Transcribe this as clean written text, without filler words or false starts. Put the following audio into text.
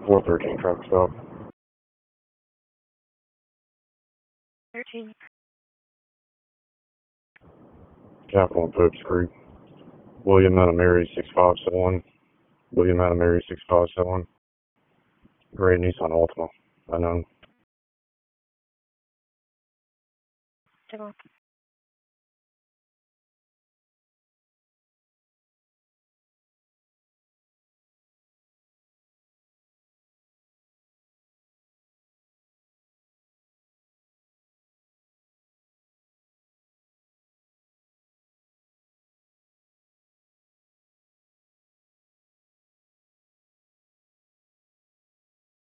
413 traffic stop. 13. Capital and Pope's Creek. William out of Mary 657. William out of Mary 657. Gray Nissan Altima. Unknown. Signal.